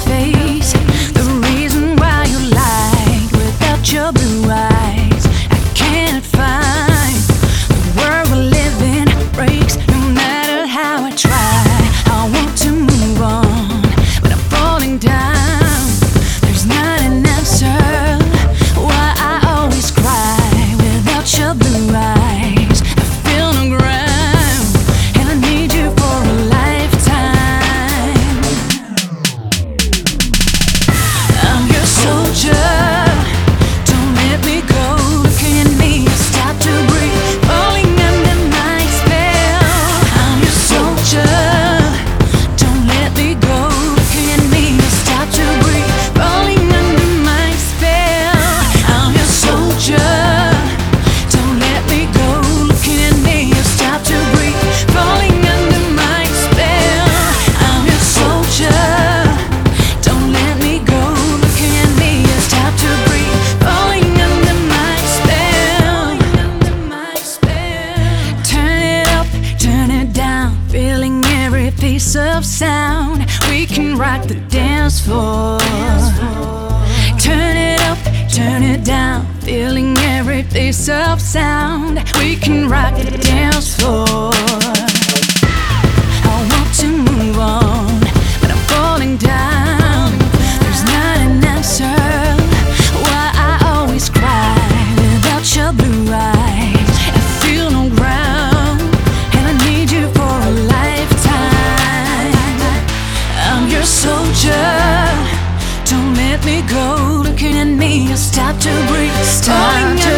face. The reason why you lied without your blue eyes, I can't find. The world we live in breaks no matter how I try. I want to move on, but I'm falling down. There's not an answer why I always cry without your blue eyes. I feel no ground, and I need you for a lifetime. I'm your soldier, don't let me go. Looking at me, I stop to breathe, falling under my spell. I'm your soldier, don't let me go. Looking at me, I stop to breathe, falling under my spell. I'm your soldier, don't let me go. Looking at me, I stop to breathe, falling under my spell. I'm your soldier, don't let me go. Looking at me, I stop to breathe, falling under my spell. Turn it up, turn it down, feeling every piece of sound. We can rock the dance floor. Turn it up, turn it down, feeling every piece of sound. We can rock the dance floor. I want to move on, but I'm falling down. There's not an answer why I always cry without your blue eyes. I feel no ground, and I need you for a lifetime. I'm your soldier, don't let me go. Looking at me, I stop to breathe, stop to